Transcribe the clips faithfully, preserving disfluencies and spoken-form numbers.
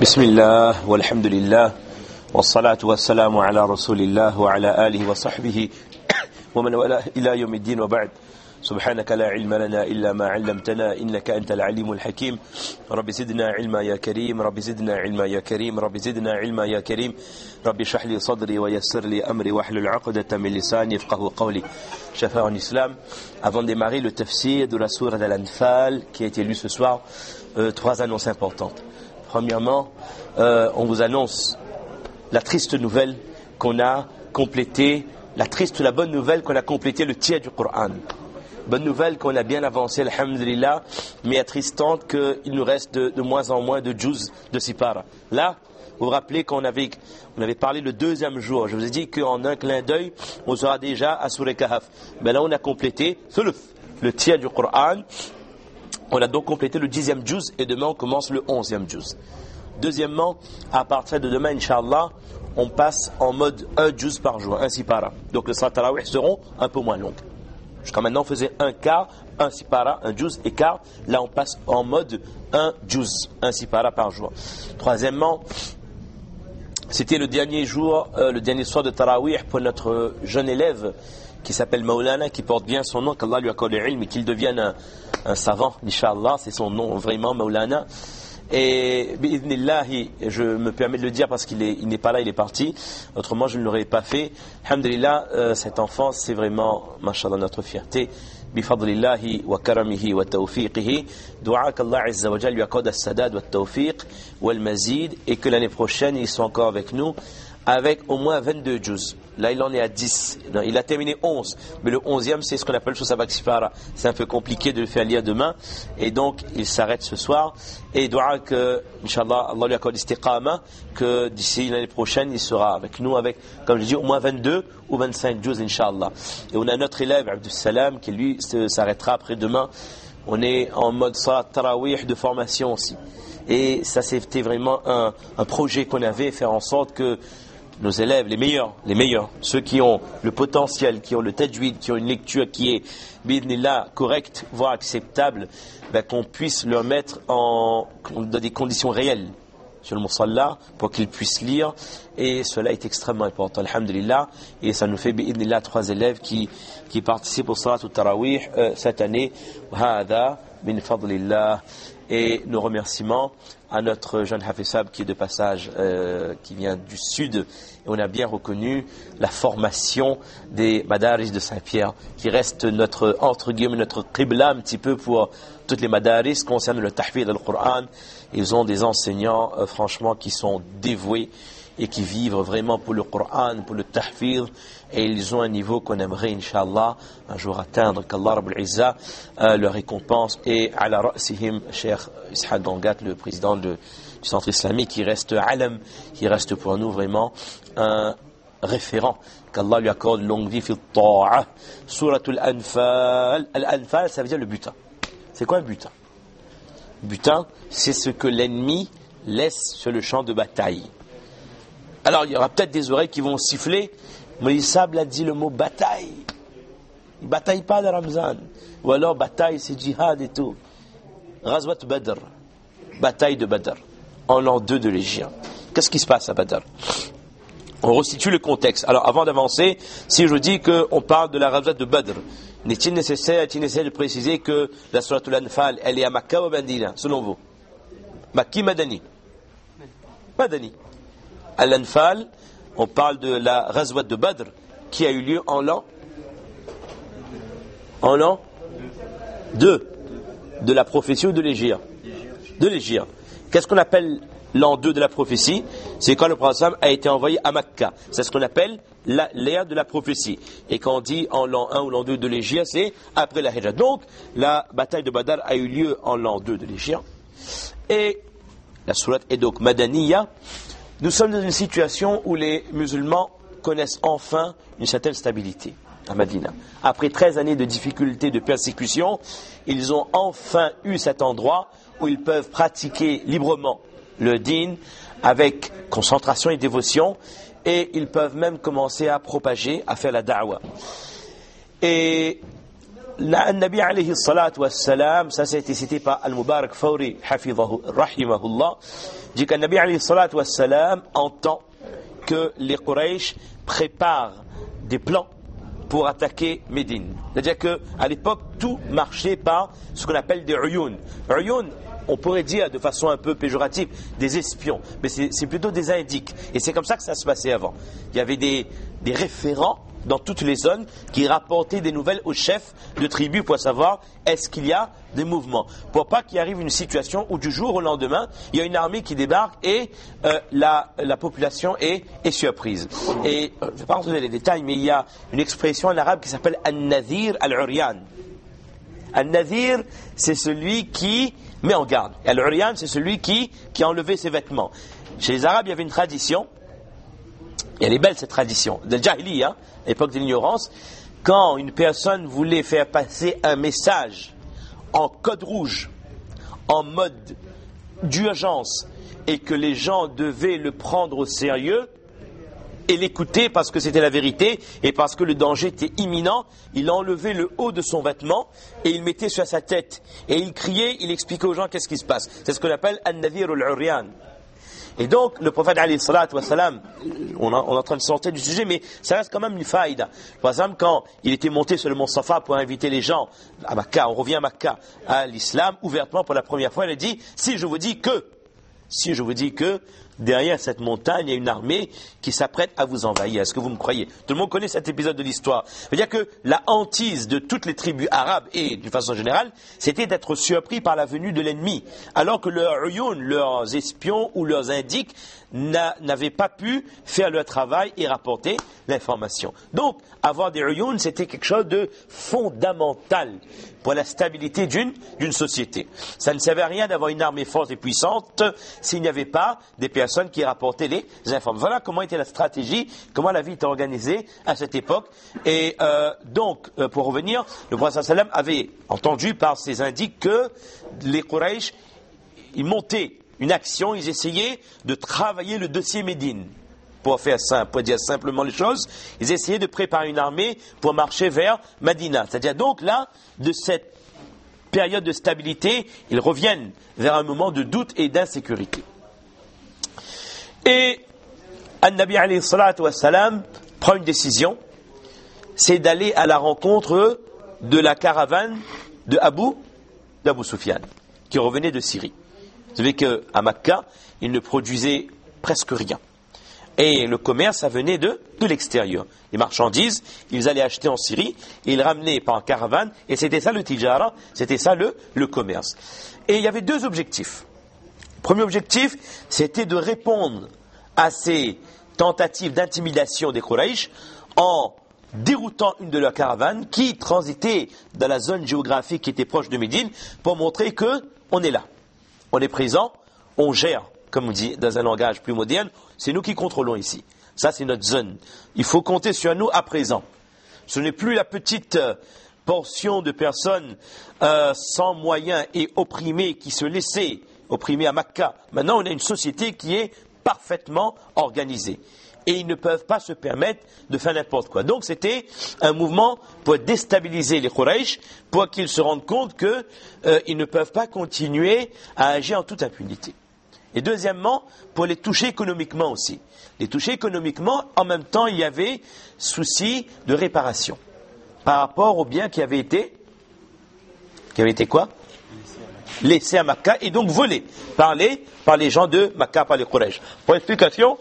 بسم الله والحمد لله والصلاة والسلام على رسول الله وعلى آله وصحبه ومن والاه إلى يوم الدين وبعد. سبحانك لا علم لنا إلا ما علمتنا إنك أنت العليم الحكيم. رب زدنا علما يا كريم رب زدنا علما يا كريم رب زدنا علما يا كريم رب اشرح لي صدري ويسر لي أمري واحلل عقدة من لساني يفقهوا قولي. Chers frères en islam, avant de démarrer le tafsir de la sourate Al-Anfal qui a été lu ce soir, euh, trois annonces importantes. Premièrement, euh, on vous annonce la triste nouvelle qu'on a complété, la triste, la bonne nouvelle qu'on a complété le tiers du Coran. Bonne nouvelle qu'on a bien avancé, alhamdulillah, mais attristante qu'il nous reste de, de moins en moins de juz, de sipara. Là, vous vous rappelez qu'on avait, on avait parlé le deuxième jour. Je vous ai dit qu'en un clin d'œil, on sera déjà à Surah Kahf. Ben là, on a complété le tiers du Coran. On a donc complété le dixième juz et demain on commence le onzième juz. Deuxièmement, à partir de demain, Inch'Allah, on passe en mode un juz par jour, un sipara. Donc les salat tarawih seront un peu moins longues. Jusqu'à maintenant, on faisait un quart, un sipara, un juz et quart. Là, on passe en mode un juz, un sipara par jour. Troisièmement, c'était le dernier jour, euh, le dernier soir de tarawih pour notre jeune élève qui s'appelle Maulana, qui porte bien son nom, qu'Allah lui accorde le ilm et qu'il devienne un, un savant, Inch'Allah, c'est son nom vraiment, Maulana. Et bi'idhnillahi, je me permets de le dire parce qu'il est, il n'est pas là, il est parti. Autrement, je ne l'aurais pas fait. Alhamdulillah, euh, cet enfant, c'est vraiment, mashallah, notre fierté. Bifadlillahi wa karamihi wa tawfiqihi. Dua qu'Allah Azza wa Jal lui accorde as-sadad wa tawfiq wa al-mazid et que l'année prochaine, ils sont encore avec nous avec au moins vingt-deux juz. Là, il en est à dix. Non, il a terminé onze. Mais le onzième, c'est ce qu'on appelle Shusabak Sifara. C'est un peu compliqué de le faire lire demain. Et donc, il s'arrête ce soir. Et doit que, Inch'Allah, Allah lui accorde istiqama, que d'ici l'année prochaine, il sera avec nous avec, comme je dis, au moins vingt-deux ou vingt-cinq juz, Inch'Allah. Et on a notre élève, Abdus Salam, qui lui s'arrêtera après demain. On est en mode salat tarawih de formation aussi. Et ça, c'était vraiment un, un projet qu'on avait, faire en sorte que nos élèves, les meilleurs, les meilleurs, ceux qui ont le potentiel, qui ont le tajwid, qui ont une lecture qui est, bidnillah, correcte, voire acceptable, ben, qu'on puisse leur mettre en, dans des conditions réelles sur le musalla pour qu'ils puissent lire. Et cela est extrêmement important, alhamdulillah. Et ça nous fait, bidnillah, trois élèves qui, qui participent au salat ou tarawih euh, cette année. Hada min fadlillah. Et nos remerciements à notre jeune Hafizab qui est de passage, euh, qui vient du sud. Et on a bien reconnu la formation des madaris de Saint-Pierre, qui reste notre, entre guillemets, notre qibla un petit peu pour toutes les madaris concernant le tahfidh al-Qur'an. Ils ont des enseignants, euh, franchement, qui sont dévoués et qui vivent vraiment pour le Coran, pour le tahfidh, et ils ont un niveau qu'on aimerait, Inch'Allah, un jour atteindre, qu'Allah Rabbul Izza euh, leur récompense. Et ala ra'sihim, Cheikh Ishaq Gangat, le président de, du centre islamique, qui reste alam, qui reste pour nous vraiment un référent. Qu'Allah lui accorde longue vie fi ta'a. Suratul Anfal. Al-Anfal, ça veut dire le butin. C'est quoi le butin? Butin, c'est ce que l'ennemi laisse sur le champ de bataille. Alors, il y aura peut-être des oreilles qui vont siffler. Moïse Sable a dit le mot bataille. Il ne bataille pas de Ramzan. Ou alors, bataille, c'est djihad et tout. Ghazwat Badr. Bataille de Badr. En l'an deux de l'Égypte. Qu'est-ce qui se passe à Badr? On resitue le contexte. Alors, avant d'avancer, si je dis qu'on parle de la Ghazwat de Badr, n'est-il nécessaire, est-il nécessaire de préciser que la Suratul Anfal, elle est à Makkah ou à Medina, selon vous? Makki, Madani? Madani. À l'Anfal, on parle de la Ghazwat de Badr qui a eu lieu en l'an en l'an deux de la prophétie ou de l'Hégire? De l'Hégire. Qu'est-ce qu'on appelle l'an deux de la prophétie? C'est quand le prophète a été envoyé à Makkah. C'est ce qu'on appelle la, l'ère de la prophétie. Et quand on dit en l'an un ou l'an deux de l'Hégire, c'est après la Hijra. Donc, la bataille de Badr a eu lieu en l'an deux de l'Hégire. Et la sourate est donc Madaniya. Nous sommes dans une situation où les musulmans connaissent enfin une certaine stabilité à Madina. Après treize années de difficultés, de persécution, ils ont enfin eu cet endroit où ils peuvent pratiquer librement le din avec concentration et dévotion, et ils peuvent même commencer à propager, à faire la da'wa. Et le Nabi alayhi salatu wassalam, ça, ça a été cité par Al-Mubarak Fawri, hafidhahu, rahimahullah. dit qu'un Nabi alayhi salatu wassalam entend que les Quraysh préparent des plans pour attaquer Médine. C'est-à-dire qu'à l'époque, tout marchait par ce qu'on appelle des uyun. Uyun, on pourrait dire de façon un peu péjorative, des espions, mais c'est, c'est plutôt des indiques. Et c'est comme ça que ça se passait avant. Il y avait des, des référents dans toutes les zones qui rapportaient des nouvelles aux chefs de tribus pour savoir est-ce qu'il y a des mouvements. Pour pas qu'il arrive une situation où du jour au lendemain, il y a une armée qui débarque et euh, la, la population est, est surprise. Et euh, je ne vais pas rentrer dans les détails, mais il y a une expression en arabe qui s'appelle An-Nadhir al-Uryan. An-Nadhir, c'est celui qui met en garde. Et Al-Uryan, c'est celui qui, qui a enlevé ses vêtements. Chez les Arabes, il y avait une tradition. Et elle est belle cette tradition. De Jahiliya, hein, l'époque de l'ignorance, quand une personne voulait faire passer un message en code rouge, en mode d'urgence, et que les gens devaient le prendre au sérieux et l'écouter parce que c'était la vérité et parce que le danger était imminent, il enlevait le haut de son vêtement et il mettait sur sa tête. Et il criait, il expliquait aux gens qu'est-ce qui se passe. C'est ce qu'on appelle An-Nadhir al-Uryan. Et donc, le prophète alayhi salatu wassalam, on, a, on est en train de sortir du sujet, mais ça reste quand même une faïda. Par exemple, quand il était monté sur le mont Safa pour inviter les gens à Makkah, on revient à Makkah, à l'islam, ouvertement pour la première fois, il a dit, si je vous dis que, si je vous dis que, derrière cette montagne, il y a une armée qui s'apprête à vous envahir. Est-ce que vous me croyez? Tout le monde connaît cet épisode de l'histoire. C'est-à-dire que la hantise de toutes les tribus arabes et d'une façon générale, c'était d'être surpris par la venue de l'ennemi. Alors que leurs uyun, leurs espions ou leurs indiques n'avaient pas pu faire leur travail et rapporter l'information. Donc, avoir des uyun, c'était quelque chose de fondamental pour la stabilité d'une, d'une société. Ça ne servait à rien d'avoir une armée forte et puissante s'il n'y avait pas des personnes qui rapportaient les informations. Voilà comment était la stratégie, comment la vie était organisée à cette époque. Et euh, donc, euh, pour revenir, le prophète sallam avait entendu par ses indiques que les Quraysh, ils montaient une action, ils essayaient de travailler le dossier Médine. Pour faire simple, pour dire simplement les choses, ils essayaient de préparer une armée pour marcher vers Médina. C'est-à-dire donc là, de cette période de stabilité, ils reviennent vers un moment de doute et d'insécurité. Et An-Nabi alayhi salatu wassalam prend une décision, c'est d'aller à la rencontre de la caravane de Abu, d'Abu Sufyan, qui revenait de Syrie. Vous savez qu'à Makkah, il ne produisait presque rien. Et le commerce, ça venait de, de l'extérieur. Les marchandises, ils allaient acheter en Syrie, et ils ramenaient par caravane, et c'était ça le tijara, c'était ça le, le commerce. Et il y avait deux objectifs. Le premier objectif, c'était de répondre à ces tentatives d'intimidation des Quraysh en déroutant une de leurs caravanes qui transitait dans la zone géographique qui était proche de Médine pour montrer que on est là, on est présent, on gère, comme on dit dans un langage plus moderne, c'est nous qui contrôlons ici. Ça, c'est notre zone. Il faut compter sur nous à présent. Ce n'est plus la petite euh, portion de personnes euh, sans moyens et opprimées qui se laissaient opprimer à Makkah. Maintenant, on a une société qui est parfaitement organisée. Et ils ne peuvent pas se permettre de faire n'importe quoi. Donc, c'était un mouvement pour déstabiliser les Quraysh, pour qu'ils se rendent compte qu'ils euh, ne peuvent pas continuer à agir en toute impunité. Et deuxièmement, pour les toucher économiquement aussi. Les toucher économiquement, en même temps, il y avait souci de réparation par rapport aux biens qui avaient été, qui avaient été quoi? Laissés à Makkah et donc volés par les, par les gens de Makkah, par les Quraysh. Pour explication,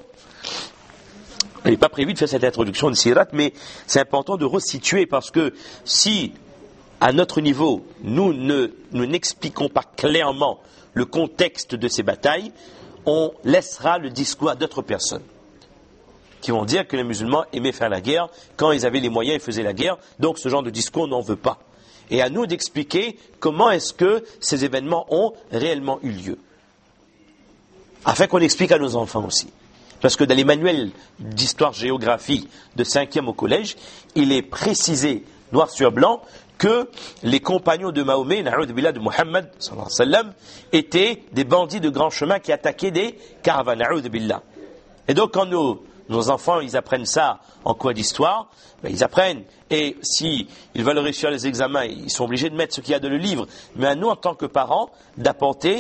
il n'est pas prévu de faire cette introduction de Sirat, mais c'est important de resituer parce que si, à notre niveau, nous ne, nous n'expliquons pas clairement le contexte de ces batailles, on laissera le discours à d'autres personnes qui vont dire que les musulmans aimaient faire la guerre, quand ils avaient les moyens, ils faisaient la guerre, donc ce genre de discours on n'en veut pas. Et à nous d'expliquer comment est-ce que ces événements ont réellement eu lieu. Afin qu'on explique à nos enfants aussi. Parce que dans les manuels d'histoire-géographie de cinquième au collège, il est précisé, noir sur blanc, que les compagnons de Mahomet, na'oudh billah de Muhammad, sallallahu alayhi wa sallam, étaient des bandits de grand chemin qui attaquaient des caravanes, na'oudh billah. Et donc quand nos, nos enfants, ils apprennent ça en cours d'histoire, ben, ils apprennent, et si ils veulent réussir les examens, ils sont obligés de mettre ce qu'il y a dans le livre, mais à nous, en tant que parents, d'apporter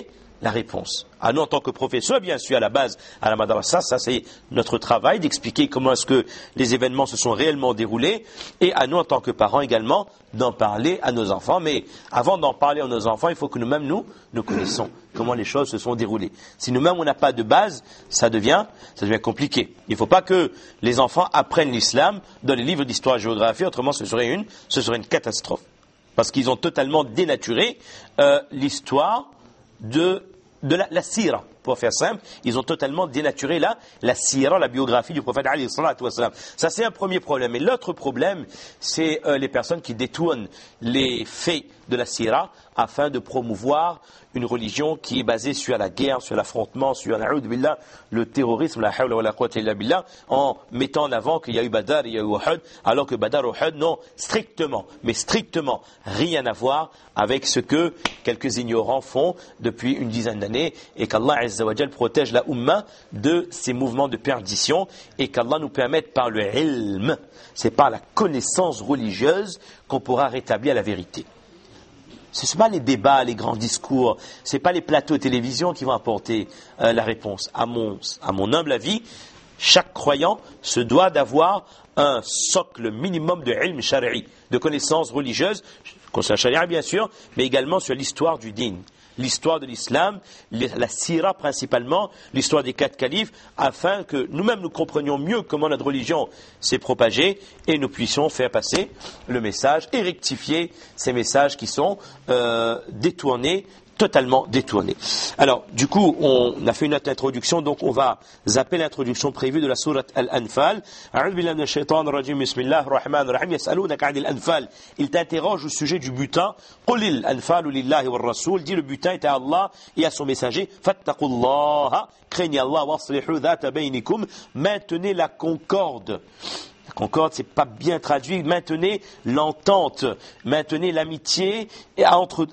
la réponse. À nous, en tant que professeurs, bien sûr, à la base, à la madrasa, ça c'est notre travail d'expliquer comment est-ce que les événements se sont réellement déroulés, et à nous, en tant que parents également, d'en parler à nos enfants. Mais avant d'en parler à nos enfants, il faut que nous-mêmes, nous, nous connaissons comment les choses se sont déroulées. Si nous-mêmes, on n'a pas de base, ça devient, ça devient compliqué. Il ne faut pas que les enfants apprennent l'islam dans les livres d'histoire et géographie, autrement ce serait une, ce serait une catastrophe. Parce qu'ils ont totalement dénaturé euh, l'histoire de, de la, la sira. Pour faire simple, ils ont totalement dénaturé la, la sira, la biographie du prophète alayhi salatu wassalam. Ça, c'est un premier problème. Et l'autre problème, c'est euh, les personnes qui détournent les faits de la sira afin de promouvoir une religion qui est basée sur la guerre, sur l'affrontement, sur na'oud billah, le terrorisme, la hawla wa la quwwata illa billah, en mettant en avant qu'il y a eu Badr, il y a eu Uhud, alors que Badr, Uhud n'ont strictement, mais strictement rien à voir avec ce que quelques ignorants font depuis une dizaine d'années, et qu'Allah Azza wa Jal protège la Ummah de ces mouvements de perdition, et qu'Allah nous permette par le ilm, c'est par la connaissance religieuse qu'on pourra rétablir la vérité. Ce ne sont pas les débats, les grands discours, ce n'est pas les plateaux de télévision qui vont apporter euh, la réponse. À mon, à mon humble avis, chaque croyant se doit d'avoir un socle minimum de ilm shari'i, de connaissances religieuses, concernant la charia bien sûr, mais également sur l'histoire du din, l'histoire de l'islam, la sira principalement, l'histoire des quatre califes, afin que nous-mêmes nous comprenions mieux comment notre religion s'est propagée et nous puissions faire passer le message et rectifier ces messages qui sont euh, détournés, totalement détournés. Alors, du coup, on a fait une autre introduction, donc on va zapper l'introduction prévue de la sourate Al-Anfal. A'udhu billahi minash shaitanir rajim, bismillahir rahmanir rahim, yas'alunaka 'anil anfal. Il t'interroge au sujet du butin. Qulil anfalu lillahi war rasul, dit le butin est à Allah et à son messager. Fattaqullaha, craignez Allah, waslihu dhata bainikum, maintenez la concorde. La concorde, c'est pas bien traduit. Maintenez l'entente, maintenez l'amitié entre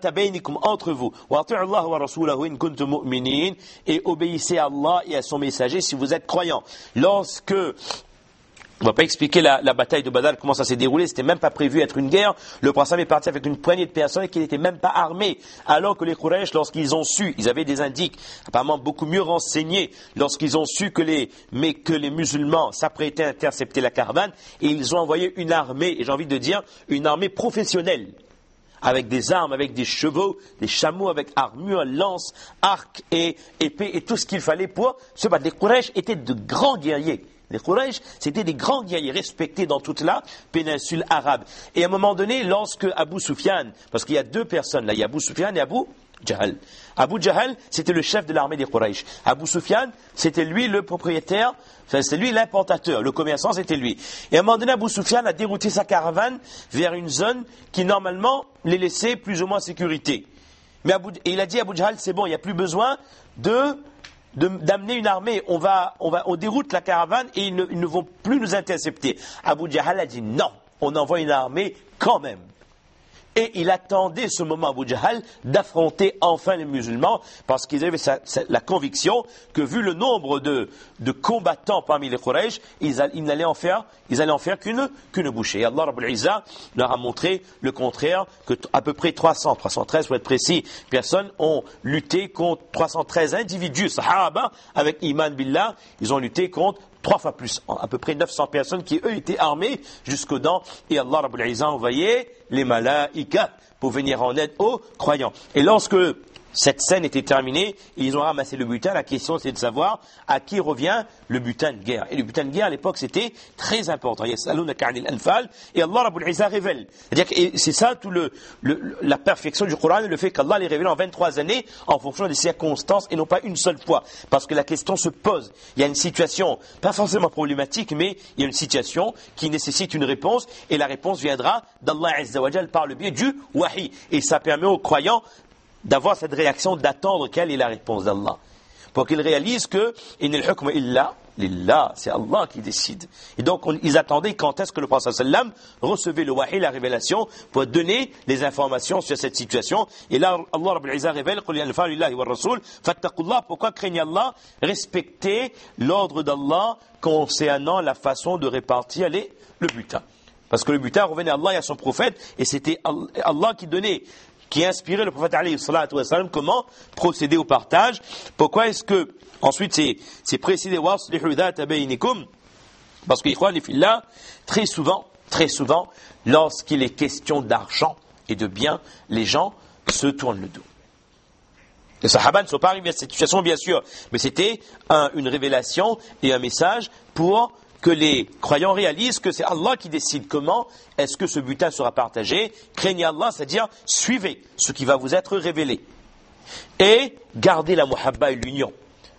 entre vous. Et obéissez à Allah et à son messager si vous êtes croyants. Lorsque on ne va pas expliquer la, la bataille de Badr, comment ça s'est déroulé, c'était même pas prévu être une guerre. Le prophète est parti avec une poignée de personnes qui n'étaient même pas armées. Alors que les Quraysh, lorsqu'ils ont su, ils avaient des indices, apparemment beaucoup mieux renseignés, lorsqu'ils ont su que les, mais que les musulmans s'apprêtaient à intercepter la caravane, et ils ont envoyé une armée, et j'ai envie de dire, une armée professionnelle, avec des armes, avec des chevaux, des chameaux, avec armure, lance, arc et épée, et tout ce qu'il fallait pour se battre. Les Quraysh étaient de grands guerriers. Les Quraysh, c'était des grands guerriers respectés dans toute la péninsule arabe. Et à un moment donné, lorsque Abu Sufyan, parce qu'il y a deux personnes là, il y a Abu Sufyan et Abu Jahl. Abu Jahl, c'était le chef de l'armée des Quraysh. Abu Sufyan, c'était lui le propriétaire, enfin c'était lui l'importateur, le commerçant c'était lui. Et à un moment donné, Abu Sufyan a dérouté sa caravane vers une zone qui normalement les laissait plus ou moins en sécurité. Mais Abu, et il a dit à Abu Jahl, c'est bon, il n'y a plus besoin de... De, d'amener une armée, on va, on va, on déroute la caravane et ils ne, ils ne vont plus nous intercepter. Abu Jahl a dit non, on envoie une armée quand même. Et il attendait ce moment, Abu Jahl, d'affronter enfin les musulmans, parce qu'ils avaient sa, sa, la conviction que vu le nombre de, de combattants parmi les Quraysh, ils, ils n'allaient en faire, ils allaient en faire qu'une, qu'une bouchée. Et Allah Rabbul Izza leur a montré le contraire, que t- à peu près trois cents, trois cent treize pour être précis, personnes ont lutté contre trois cent treize individus, sahaba, avec Iman Billah, ils ont lutté contre trois fois plus, à peu près neuf cents personnes qui, eux, étaient armés jusqu'aux dents. Et Allah Rabbul Izza a envoyé les malaïkas pour venir en aide aux croyants. Et lorsque cette scène était terminée, ils ont ramassé le butin. La question, c'est de savoir à qui revient le butin de guerre. Et le butin de guerre, à l'époque, c'était très important. Et Allah Rabbul Izza révèle. C'est-à-dire que c'est ça, tout le, le, la perfection du Coran, le fait qu'Allah les révèle en vingt-trois années, en fonction des circonstances, et non pas une seule fois. Parce que la question se pose. Il y a une situation, pas forcément problématique, mais il y a une situation qui nécessite une réponse, et la réponse viendra d'Allah Azza wa Jal par le biais du wahi. Et ça permet aux croyants d'avoir cette réaction, d'attendre quelle est la réponse d'Allah. Pour qu'ils réalisent que inil hukmu illa lillah, c'est Allah qui décide. Et donc on, ils attendaient quand est-ce que le prophète sallam recevait le wahi, la révélation, pour donner les informations sur cette situation. Et là, Allah Rabbul Izza révèle qul anfalu lillahi war rasul fattaqullah. Pourquoi craignez Allah? Respectez l'ordre d'Allah concernant la façon de répartir les, le butin. Parce que le butin revenait à Allah et à son prophète, et c'était Allah qui donnait qui a inspiré le prophète alayhi salatu wa sallam comment procéder au partage. Pourquoi est-ce que, ensuite c'est, c'est précisé, waslihu dhata baynikum, parce que, ikhwan fillah, très souvent, très souvent, lorsqu'il est question d'argent et de biens, les gens se tournent le dos. Les Sahaba ne sont pas arrivés à cette situation, bien sûr, mais c'était un, une révélation et un message pour que les croyants réalisent que c'est Allah qui décide comment est-ce que ce butin sera partagé. Craignez Allah, c'est-à-dire suivez ce qui va vous être révélé. Et gardez la muhabba et l'union.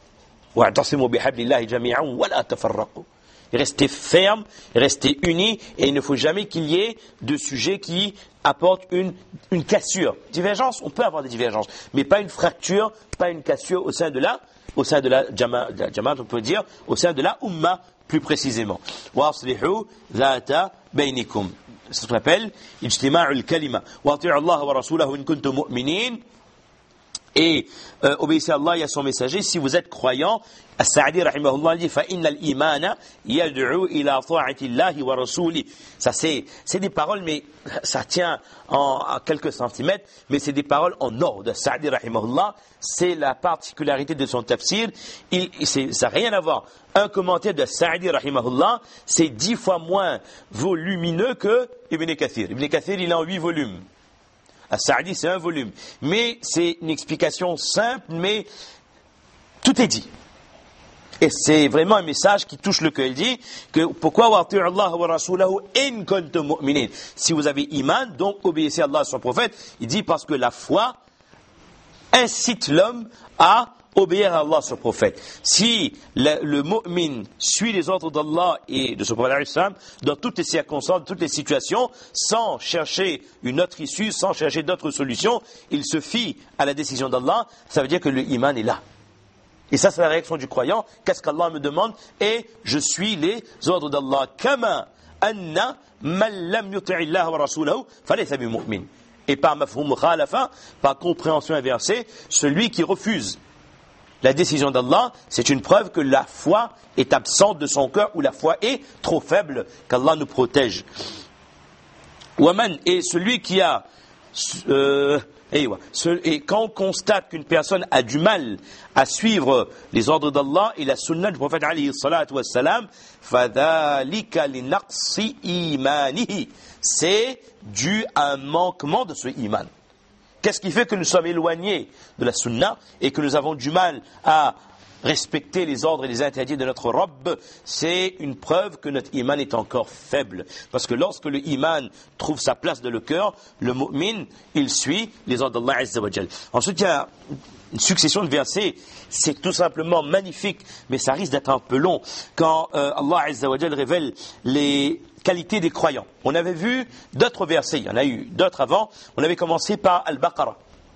Restez fermes, restez unis, et il ne faut jamais qu'il y ait de sujets qui apportent une, une cassure. Divergence, on peut avoir des divergences, mais pas une fracture, pas une cassure au sein de la, au sein de la jama, de la jama, on peut dire, au sein de la umma, plus précisément. وَأَصْلِحُوا ذَاتَ بَيْنِكُمْ. C'est ce qu'on appelle اجتماع الكلمة. وَأَطِيعُوا اللَّهَ وَرَسُولَهُ إِن كُنتُم مُؤْمِنِينَ. Et euh, obéissez à Allah et à son messager si vous êtes croyants. As-Sa'di rahimahullah dit فَإِنَّ الْإِيمَانَ يَدْعُو إِلَى طَاعَةِ اللَّهِ وَرَسُولِهِ. Ça c'est c'est des paroles, mais ça tient en à quelques centimètres, mais c'est des paroles en ordre. As-Sa'di rahimahullah, c'est la particularité de son tafsir. Il c'est, ça n'a rien à voir. Un commentaire de Sa'di rahimahullah, c'est dix fois moins volumineux que Ibn Kathir. Ibn Kathir, il est en huit volumes. As-Sa'di, c'est un volume. Mais c'est une explication simple, mais tout est dit. Et c'est vraiment un message qui touche le cœur. Il dit que pourquoi wa'ati'u Allah wa rasulahu in kuntum mu'minin. Si vous avez iman, donc obéissez à Allah et à son prophète. Il dit parce que la foi incite l'homme à obéir à Allah, son prophète. Si le, le mu'min suit les ordres d'Allah et de son prophète dans toutes les circonstances, dans toutes les situations, sans chercher une autre issue, sans chercher d'autres solutions, il se fie à la décision d'Allah, ça veut dire que le iman est là. Et ça, c'est la réaction du croyant. Qu'est-ce qu'Allah me demande? Et je suis les ordres d'Allah. Kama anna man lam yuti'i Allah wa rasulahu falaysa bi mu'min. Et par mafhum khalafa, par compréhension inversée, celui qui refuse la décision d'Allah, c'est une preuve que la foi est absente de son cœur ou la foi est trop faible, qu'Allah nous protège. Waman est celui qui a euh, et, et quand on constate qu'une personne a du mal à suivre les ordres d'Allah et la sunna du prophète alayhi salatu wassalam, fadhalika linaqsi imanihi, c'est dû à un manquement de ce iman. Qu'est-ce qui fait que nous sommes éloignés de la sunna et que nous avons du mal à respecter les ordres et les interdits de notre Rabb? C'est une preuve que notre iman est encore faible. Parce que lorsque le iman trouve sa place dans le cœur, le mu'min, il suit les ordres d'Allah Azza wa Jal. Ensuite, il y a une succession de versets, c'est tout simplement magnifique, mais ça risque d'être un peu long. Quand euh, Allah Azza wa Jal révèle les qualité des croyants. On avait vu d'autres versets, il y en a eu d'autres avant. On avait commencé par Al-Baqarah.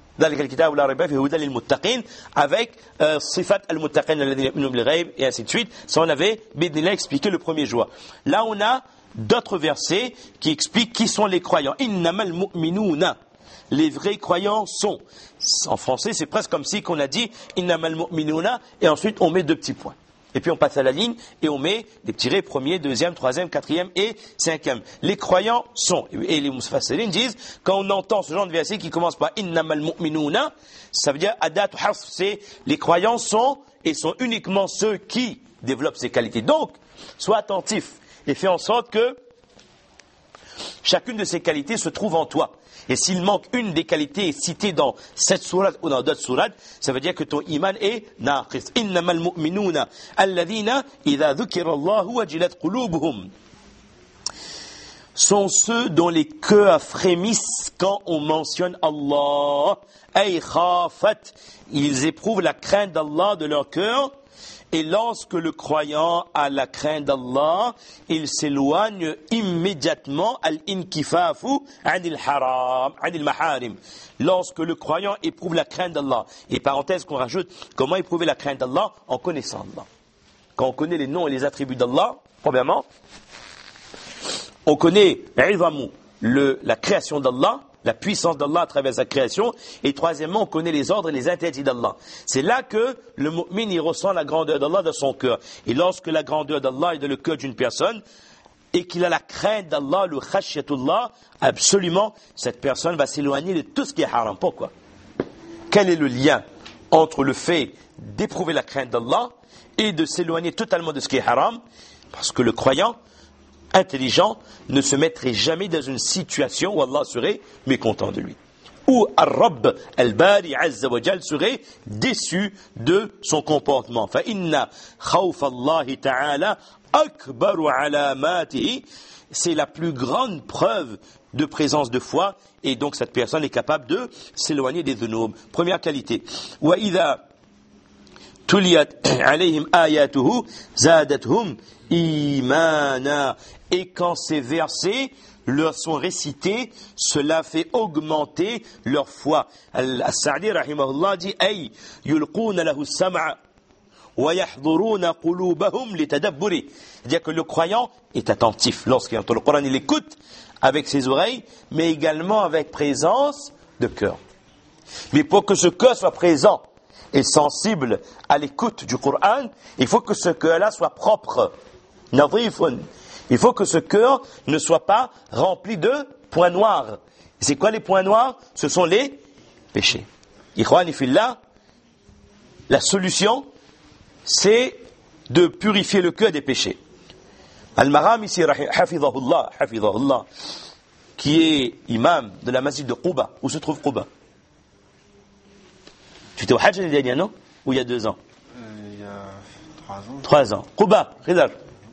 Avec euh, Sifat al-Muttaqin et ainsi de suite. Ça, on avait bidnillah expliqué le premier jour. Là, on a d'autres versets qui expliquent qui sont les croyants. Innamal mu'minuna. Les vrais croyants sont. En français, c'est presque comme si qu'on a dit Innamal mu'minuna et ensuite on met deux petits points. Et puis on passe à la ligne et on met des petits tirets, premier, deuxième, troisième, quatrième et cinquième. Les croyants sont, et les mufassirin disent, quand on entend ce genre de verset qui commence par innamal mu'minuna, ça veut dire adat hasf, c'est les croyants sont et sont uniquement ceux qui développent ces qualités. Donc, sois attentif et fais en sorte que chacune de ces qualités se trouve en toi. Et s'il manque une des qualités citées dans cette sourate ou dans d'autres sourates, ça veut dire que ton iman est naqis. Innamal mu'minuna alladhina idha dhukira Allah wajilat qulubuhum. Sont ceux dont les cœurs frémissent quand on mentionne Allah. Ay khafat, ils éprouvent la crainte d'Allah de leur cœur. Et lorsque le croyant a la crainte d'Allah, il s'éloigne immédiatement al-inkifafu anil haram, anil maharim. Lorsque le croyant éprouve la crainte d'Allah. Et parenthèse qu'on rajoute, comment éprouver la crainte d'Allah? En connaissant Allah. Quand on connaît les noms et les attributs d'Allah, premièrement, on connaît le, la création d'Allah, la puissance d'Allah à travers sa création, et troisièmement, on connaît les ordres et les interdits d'Allah. C'est là que le mu'min, il ressent la grandeur d'Allah dans son cœur. Et lorsque la grandeur d'Allah est dans le cœur d'une personne, et qu'il a la crainte d'Allah, le khashyatullah, absolument, cette personne va s'éloigner de tout ce qui est haram. Pourquoi? Quel est le lien entre le fait d'éprouver la crainte d'Allah et de s'éloigner totalement de ce qui est haram? Parce que le croyant intelligent ne se mettrait jamais dans une situation où Allah serait mécontent de lui, où Ar-Rabb al-Bari Azza wa Jal serait déçu de son comportement. Fa inna khawfa Allah ta'ala akbaru alamatihi, c'est la plus grande preuve de présence de foi, et donc cette personne est capable de s'éloigner des dhunub. Première qualité. Wa idha tuliyat alayhim ayatuhu zadatuhum imana, et quand ces versets leur sont récités, cela fait augmenter leur foi. Al-Sa'di rahimahullah dit ay yulquna lahu as-sam'a wa yahduruna qulubahum litadabburi, c'est-à-dire que le croyant est attentif lorsqu'il entend le Coran, il écoute avec ses oreilles, mais également avec présence de cœur. Mais pour que ce cœur soit présent et sensible à l'écoute du Coran, il faut que ce cœur-là soit propre, nadhifun. Il faut que ce cœur ne soit pas rempli de points noirs. Et c'est quoi les points noirs? Ce sont les péchés. Ikhwani fillah, la solution, c'est de purifier le cœur des péchés. Al-Maram ici, hafidhahullah, hafidhahullah, qui est imam de la masjid de Quba. Où se trouve Quba? Tu étais au Hajj l'année dernière, non? Ou il y a deux ans? euh, Il y a trois ans. Trois ans. Quba, Khidar.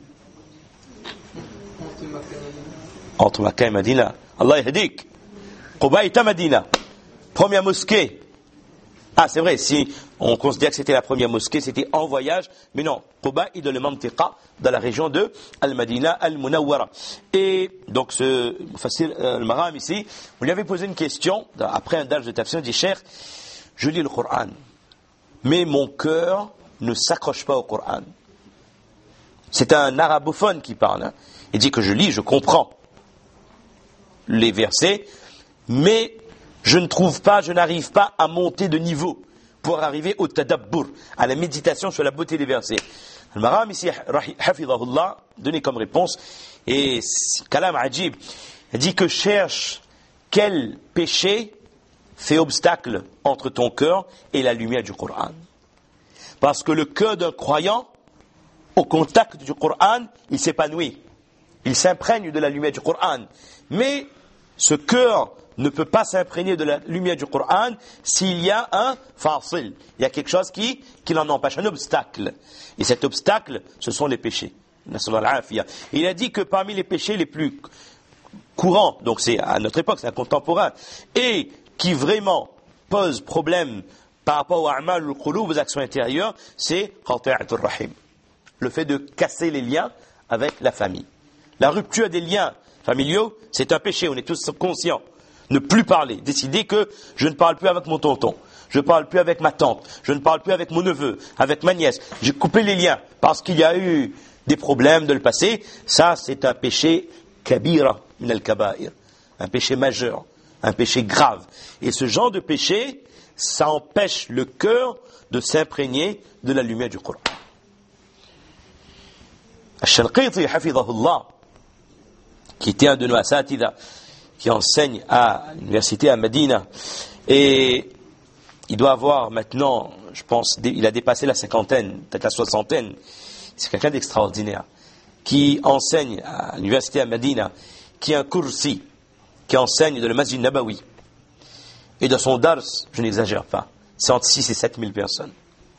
Entre Makkah et Medina. Allah yahdik. Quba est à Medina. Première mosquée. Ah, c'est vrai, si on considère que c'était la première mosquée, c'était en voyage, mais non, Quba est dans le Mantiqa, dans la région de Al-Madina, Al-Munawwara. Et donc, ce Mufassir Al-Maram ici, on lui avait posé une question, après un dars de tafsir, il dit, cher, je lis le Coran, mais mon cœur ne s'accroche pas au Coran. C'est un arabophone qui parle, hein. Il dit que je lis, je comprends les versets, mais je ne trouve pas, je n'arrive pas à monter de niveau pour arriver au tadabbur, à la méditation sur la beauté des versets. Al-Maram ici, hafidhahullah, donné comme réponse, et Kalam Ajib, il dit que cherche quel péché fait obstacle entre ton cœur et la lumière du Coran. Parce que le cœur d'un croyant, au contact du Coran, il s'épanouit. Il s'imprègne de la lumière du Coran. Mais ce cœur ne peut pas s'imprégner de la lumière du Coran s'il y a un fasil. Il y a quelque chose qui, qui l'en empêche, un obstacle. Et cet obstacle, ce sont les péchés. Il a dit que parmi les péchés les plus courants, donc c'est à notre époque, c'est un contemporain, et qui vraiment pose problème par rapport au a'mal al-qulub, aux actions intérieures, c'est qati'atul rahim. Le fait de casser les liens avec la famille. La rupture des liens familiaux, c'est un péché, on est tous conscients. Ne plus parler, décider que je ne parle plus avec mon tonton, je ne parle plus avec ma tante, je ne parle plus avec mon neveu, avec ma nièce. J'ai coupé les liens parce qu'il y a eu des problèmes de le passé. Ça, c'est un péché kabira min al-kaba'ir, un péché majeur, un péché grave. Et ce genre de péché, ça empêche le cœur de s'imprégner de la lumière du Coran. Al-Shanqiti, hafidhahullah, qui était un de nos asatida, qui enseigne à l'université à Medina, et il doit avoir maintenant, je pense, il a dépassé la cinquantaine, peut-être la soixantaine. C'est quelqu'un d'extraordinaire, qui enseigne à l'université à Medina, qui a un kursi, qui enseigne de le Masjid Nabawi. Et dans son dars, je n'exagère pas, c'est entre six et sept mille personnes.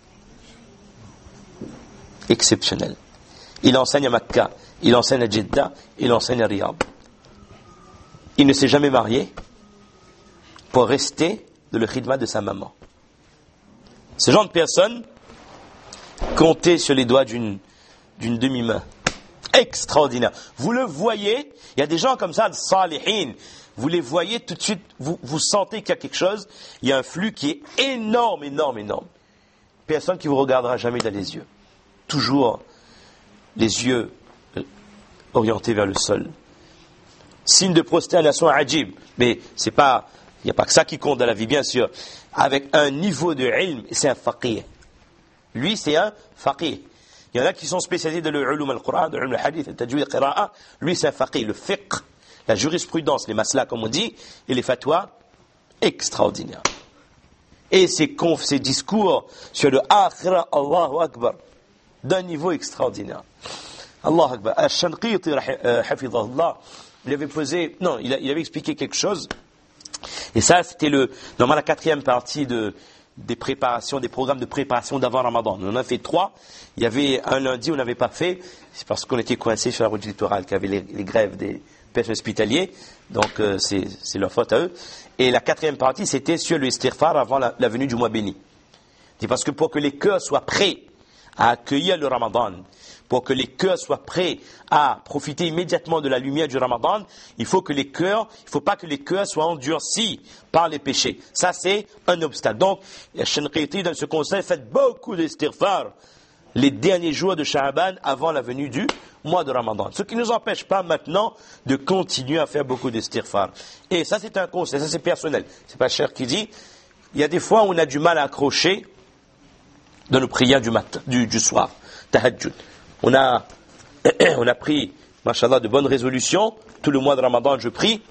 Exceptionnel. Il enseigne à Makkah, il enseigne à Jeddah, il enseigne à Riyad. Il ne s'est jamais marié pour rester de le khidma de sa maman. Ce genre de personne, comptez sur les doigts d'une, d'une demi-main. Extraordinaire. Vous le voyez, il y a des gens comme ça, de salihin, vous les voyez tout de suite, vous, vous sentez qu'il y a quelque chose, il y a un flux qui est énorme, énorme, énorme. Personne qui vous regardera jamais dans les yeux. Toujours les yeux orientés vers le sol. Signe de prosternation ajib, mais c'est pas, il n'y a pas que ça qui compte dans la vie, bien sûr. Avec un niveau de ilm, c'est un faqih. Lui, c'est un faqih. Il y en a qui sont spécialisés dans le ulum al-Qur'an, dans le hadith, le tajwid, le qira'a. Lui, c'est un faqih, le fiqh, la jurisprudence, les maslas, comme on dit, et les fatwas, extraordinaires. Et ses, conf, ses discours sur le akhira, Allahu Akbar, d'un niveau extraordinaire. Allahu Akbar. Al-Shanqiti, hafidhahullah, il avait posé, non, il, a, il avait expliqué quelque chose. Et ça, c'était le, normalement, la quatrième partie de, des préparations, des programmes de préparation d'avant Ramadan. On en a fait trois. Il y avait un lundi, on n'avait pas fait. C'est parce qu'on était coincés sur la route du littoral, qu'il y avait les, les grèves des pêches hospitaliers. Donc, euh, c'est, c'est leur faute à eux. Et la quatrième partie, c'était sur le istighfar avant la, la venue du mois béni. C'est parce que pour que les cœurs soient prêts à accueillir le Ramadan, pour que les cœurs soient prêts à profiter immédiatement de la lumière du Ramadan, il faut que les cœurs, il faut pas que les cœurs soient endurcis par les péchés. Ça, c'est un obstacle. Donc, Shanqiti, dans ce conseil, faites beaucoup d'istighfar les derniers jours de Sha'ban avant la venue du mois de Ramadan. Ce qui ne nous empêche pas maintenant de continuer à faire beaucoup d'istighfar. Et ça, c'est un conseil, ça c'est personnel. C'est pas cher qui dit. Il y a des fois où on a du mal à accrocher dans nos prières du matin, du, du soir, tahajjud. On a, on a pris, mashallah, de bonnes résolutions. Tout le mois de Ramadan, je prie.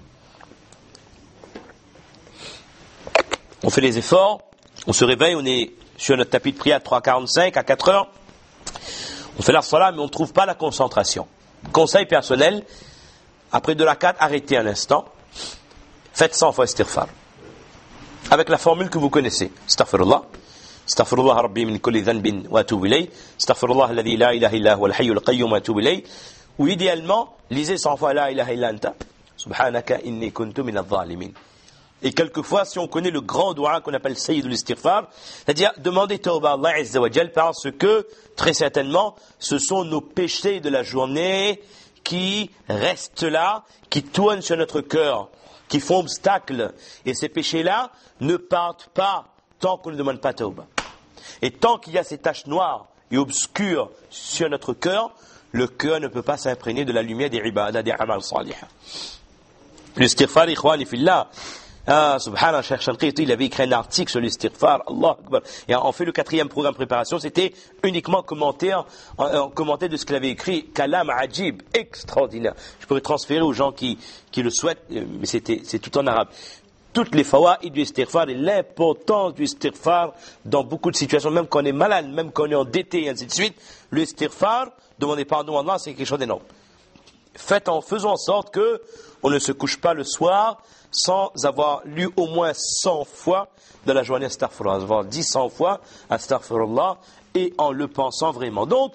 On fait les efforts. On se réveille, on est sur notre tapis de prière à trois heures quarante-cinq, à quatre heures. On fait la salat, mais on ne trouve pas la concentration. Conseil personnel, après deux rakats, arrêtez un instant. Faites cent fois istighfar. Avec la formule que vous connaissez. Astaghfirullah. استغفر الله ربي من كل ذنب واتوب إليه استغفر الله الذي لا إله إلا هو الحي القيوم واتوب إليه. Ou idéalement, lisez cent fois la ilaha illa anta subhanaka inni kuntu min adh-dhalimin. Et quelquefois, si on connaît le grand dua qu'on appelle Sayyid al-Istighfar, c'est-à-dire demander tawba à Allah Azza wa Jal, parce que très certainement ce sont nos péchés de la journée qui restent là, qui tournent sur notre cœur, qui font obstacle, et ces péchés-là ne partent pas tant qu'on ne demande pas tawba. Et tant qu'il y a ces taches noires et obscures sur notre cœur, le cœur ne peut pas s'imprégner de la lumière des ibadah, des amal salih. L'istighfar, ikhwani fillah, ah, subhanallah, Cheikh Shanqiti, il avait écrit un article sur l'istighfar, Allah Akbar. Et en fait, le quatrième programme préparation, c'était uniquement commentaire, en, en commentaire de ce qu'il avait écrit, kalam ajib, extraordinaire. Je pourrais transférer aux gens qui, qui le souhaitent, mais c'était, c'est tout en arabe. Toutes les fawaïd du istighfar et l'importance du istighfar dans beaucoup de situations, même quand on est malade, même quand on est endetté et ainsi de suite, le istighfar, demander pardon à Allah, c'est quelque chose d'énorme. Faites en faisant en sorte que on ne se couche pas le soir sans avoir lu au moins cent fois de la journée astaghfirullah, avoir dit cent fois astaghfirullah, et en le pensant vraiment. Donc,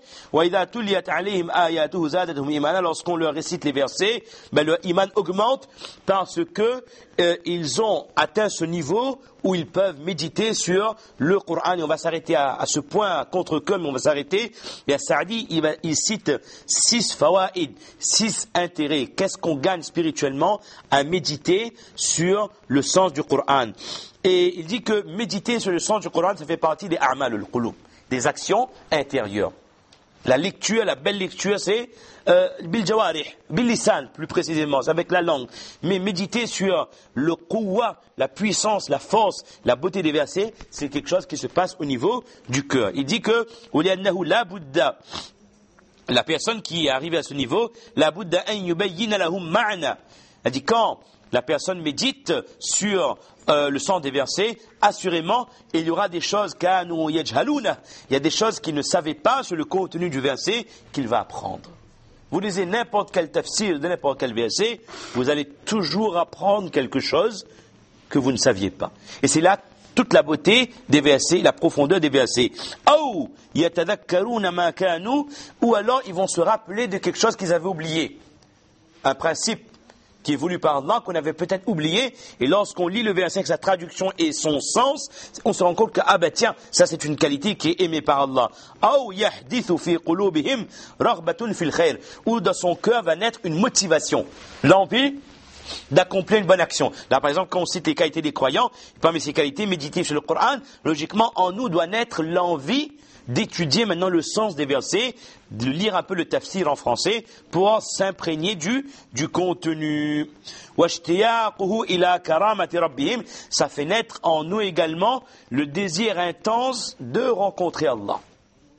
lorsqu'on leur récite les versets, ben, leur iman augmente parce que euh, ils ont atteint ce niveau où ils peuvent méditer sur le Coran. Et on va s'arrêter à, à ce point, à contre-cœur, mais on va s'arrêter. Et à Saadi, il, va, il cite six fawaïd, six intérêts. Qu'est-ce qu'on gagne spirituellement à méditer sur le sens du Coran? Et il dit que méditer sur le sens du Coran, ça fait partie des a'mal al-qulub, des actions intérieures. La lecture, la belle lecture, c'est euh, bil jawarih, bil lisan, plus précisément, c'est avec la langue. Mais méditer sur le quwwa, la puissance, la force, la beauté des versets, c'est quelque chose qui se passe au niveau du cœur. Il dit que la buddha, la personne qui est arrivée à ce niveau, la buddha an yubayyina lahum ma'na. Elle dit quand la personne médite sur euh, le sens des versets, assurément, il y aura des choses kanu yajhaluna. Il y a des choses qu'il ne savait pas sur le contenu du verset qu'il va apprendre. Vous lisez n'importe quel tafsir de n'importe quel verset, vous allez toujours apprendre quelque chose que vous ne saviez pas. Et c'est là toute la beauté des versets, la profondeur des versets. Ou yatadhakkaruna ma kanu, ou alors ils vont se rappeler de quelque chose qu'ils avaient oublié. Un principe qui est voulu par Allah, qu'on avait peut-être oublié, et lorsqu'on lit le verset avec sa traduction et son sens, on se rend compte que, ah ben tiens, ça c'est une qualité qui est aimée par Allah. Ou dans son cœur va naître une motivation, l'envie d'accomplir une bonne action. Là par exemple, quand on cite les qualités des croyants, parmi ces qualités, méditer sur le Coran, logiquement en nous doit naître l'envie d'étudier maintenant le sens des versets, de lire un peu le tafsir en français pour s'imprégner du, du contenu. Ça fait naître en nous également le désir intense de rencontrer Allah.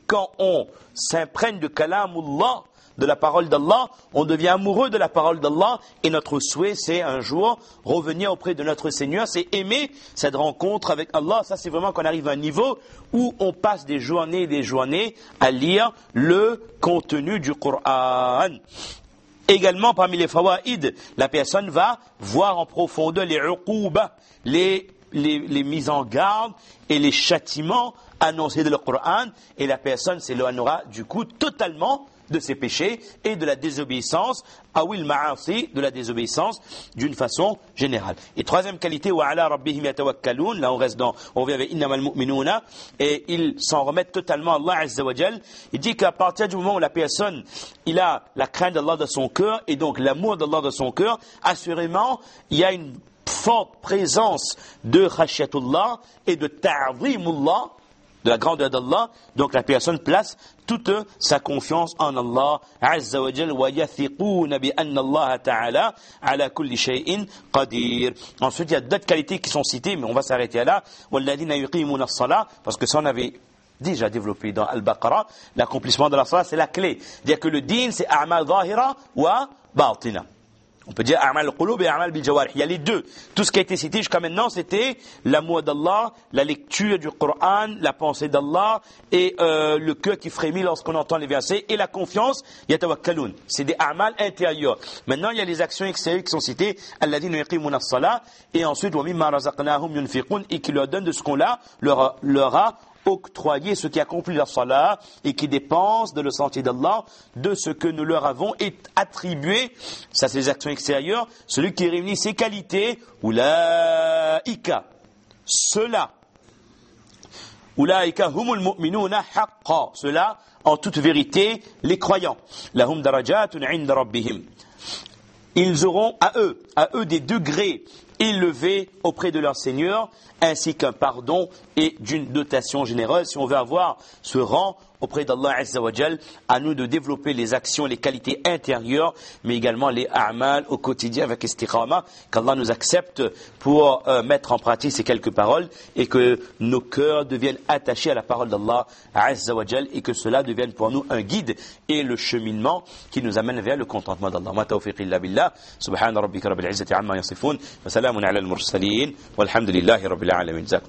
quand on s'imprègne de kalamullah, de la parole d'Allah, on devient amoureux de la parole d'Allah et notre souhait c'est un jour revenir auprès de notre Seigneur, c'est aimer cette rencontre avec Allah. Ça c'est vraiment qu'on arrive à un niveau où on passe des journées et des journées à lire le contenu du Coran. Également parmi les fawaïd, la personne va voir en profondeur les uqouba, les, les, les mises en garde et les châtiments annoncés dans le Coran, et la personne s'éloignera du coup totalement de ses péchés et de la désobéissance, awil ma'asi, de la désobéissance d'une façon générale. Et troisième qualité, wa ala rabbihim yatawakkalun, là on reste dans, on revient avec innamal mu'minuna, et ils s'en remettent totalement à Allah azza wa jal. Il dit qu'à partir du moment où la personne, il a la crainte d'Allah dans son cœur, et donc l'amour d'Allah dans son cœur, assurément, il y a une forte présence de khashyatullah et de ta'zimullah, de la grandeur d'Allah. Donc la personne place toute sa confiance en Allah azza wa jal, wa yathiquna bi anna Allah ta'ala ala kulli shay'in qadir. Ensuite il y a d'autres qualités qui sont citées, mais on va s'arrêter là. Walladhina yuqimuna as-salah, parce que ça on avait déjà développé dans Al-Baqarah, l'accomplissement de la salat c'est la clé. C'est-à-dire que le din c'est a'mal zahira wa batina. On peut dire a'mal al-qulub et a'mal bil-jawarih. Il y a les deux. Tout ce qui a été cité jusqu'à maintenant, c'était l'amour d'Allah, la lecture du Coran, la pensée d'Allah et euh, le cœur qui frémit lorsqu'on entend les versets et la confiance, yatawakkalun. C'est des a'mal intérieurs. Maintenant, il y a les actions extérieures qui sont citées, alladhina yuqimuna as-salah, et ensuite wa mimma razaqnahum yunfiqun, et qui leur donne de ce qu'on a, leur, leur a octroyer ceux qui accomplissent la salat et qui dépensent de le sentier d'Allah de ce que nous leur avons attribué. Ça c'est les actions extérieures. Celui qui réunit ces qualités, ulaika, ceux-là, ulaika humul mu'minuna haqqa, ceux-là en toute vérité les croyants. Lahum darajatun 'inda rabbihim. Ils auront à eux, à eux des degrés élevés auprès de leur Seigneur, ainsi qu'un pardon et d'une dotation généreuse. Si on veut avoir ce rang auprès d'Allah Azza wa Jal, à nous de développer les actions, les qualités intérieures, mais également les a'mal au quotidien avec istiqama, qu'Allah nous accepte pour euh, mettre en pratique ces quelques paroles et que nos cœurs deviennent attachés à la parole d'Allah Azza wa Jal et que cela devienne pour nous un guide et le cheminement qui nous amène vers le contentement d'Allah. Ma tawfiq illa billah, subhana rabbika rabbil izzati amma yasifun, wa salamun ala al-mursalin, walhamdulillahi rabbil alamin.